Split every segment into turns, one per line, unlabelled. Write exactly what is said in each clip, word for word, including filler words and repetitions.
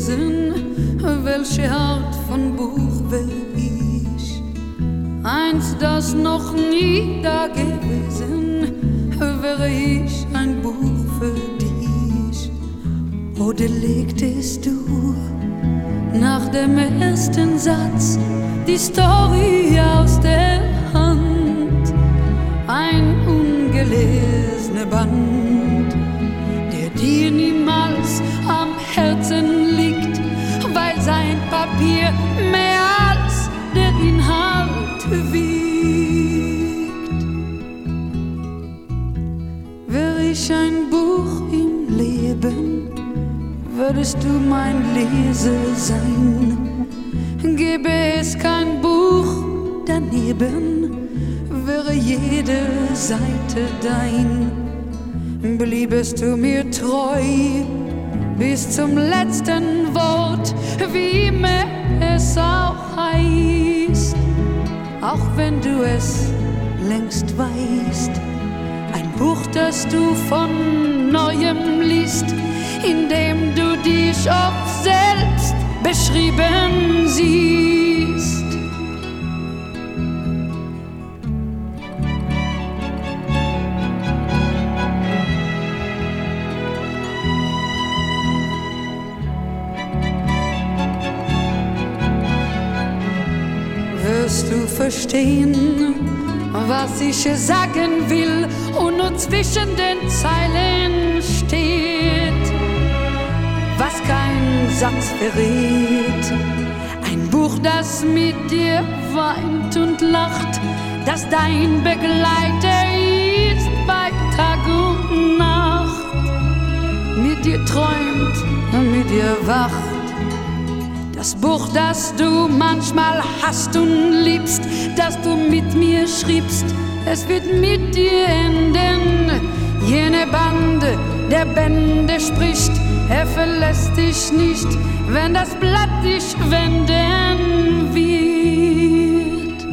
lesen, welche Art von Buch wär ich? Eins, das noch nie da gewesen, wäre ich ein Buch für dich. Oder legtest du nach dem ersten Satz die Story aus der Hand, ein ungelesener Band, der dir niemals am Herzen liegt, weil sein Papier mehr als der Inhalt wiegt. Wär ich ein Buch im Leben, würdest du mein Leser sein. Gäbe es kein Buch daneben, wäre jede Seite dein. Bliebest du mir treu bis zum letzten Wort, wie immer es auch heißt, auch wenn du es längst weißt. Ein Buch, das du von Neuem liest, in dem du dich oft selbst beschrieben siehst. Wirst du verstehen, was ich sagen will und nur zwischen den Zeilen steht, was kein Satz verrät. Ein Buch, das mit dir weint und lacht, das dein Begleiter ist bei Tag und Nacht, mit dir träumt und mit dir wacht. Das Buch, das du manchmal hast und liebst, das du mit mir schriebst, es wird mit dir enden. Jene Bande der Bände spricht, er verlässt dich nicht, wenn das Blatt dich wenden wird.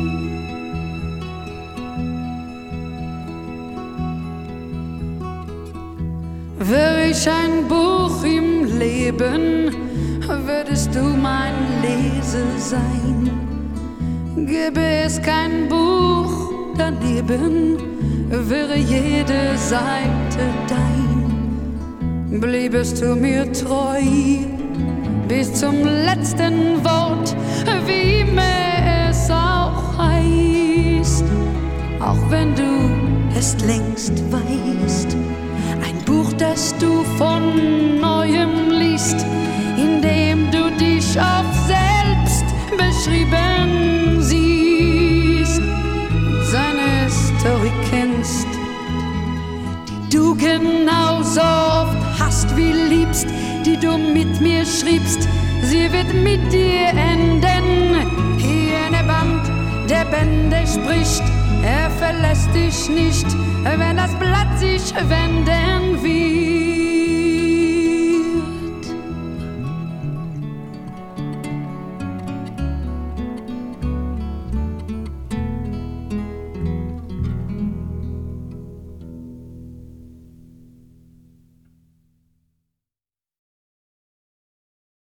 Wär ich ein Buch im Leben, würdest du mein Leser sein. Gäbe es kein Buch daneben, wäre jede Seite dein. Bliebest du mir treu bis zum letzten Wort, wie immer es auch heißt, auch wenn du es längst weißt. Ein Buch, das du von Neuem liest, in dem du dich oft selbst beschrieben siehst, seine Story kennst, die du genauso oft hast wie liebst, die du mit mir schriebst, sie wird mit dir enden. Jene Band der Bände spricht, er verlässt dich nicht, wenn das Blatt sich wenden will.